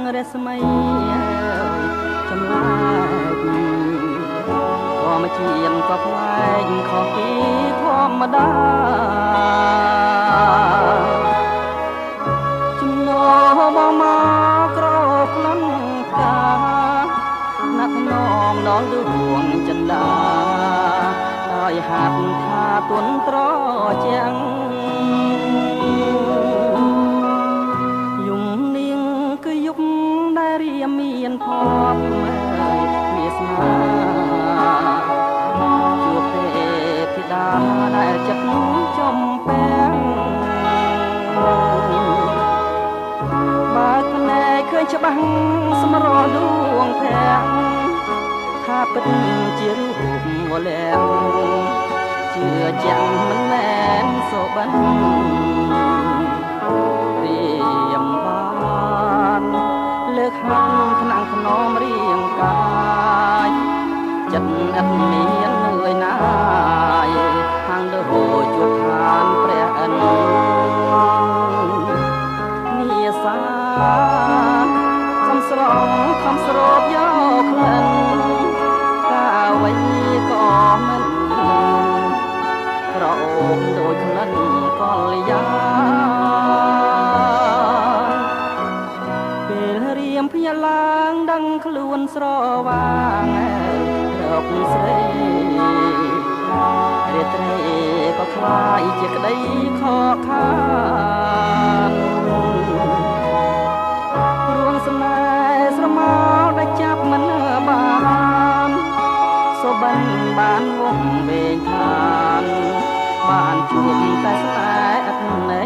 រស្មីចម្លែកក៏មកជាក៏ផ្លែកខុសពីធម្មតាចំណោបងមកក្រក្លន់កាណាក់នោមដល់ដួងចិន្តាឲ្យហាត់ថាទុនត្រជាងយំនាងគឺយុគដែលរៀមមានភ័ព្វវាសនាជួបទេពធីតាដែលចិត្តចំពេងបើភ្នែកឃើញច្បាស់សម្រស់ដួងភ័ក្រថាពិតជារូបវលែងជឿជាក់មិនមែនសូបិនរៀមបានលើកហាត់ថ្នាំងថ្នមរៀងកាយចិត្តឥតមាននឿយណាយខាងលើជួបឋានព្រះឥន្ទនាសាខំស្រងខំស្រោបយកក្លិនកាអ្វីក៏មិនក្រអូបដូចក្លិនកល្យាពេលរៀមភ្ញាក់ឡើងដឹងខ្លួនស្រវាងរកស្រីរាត្រីក៏คล้ายជាក្តីខកខានរួងស្នេហ៍ស្រមោលដែលចាប់មិនបានសូបិនបានវងវែងឋានបានជួបតែស្នេហ៍អត់ន័យ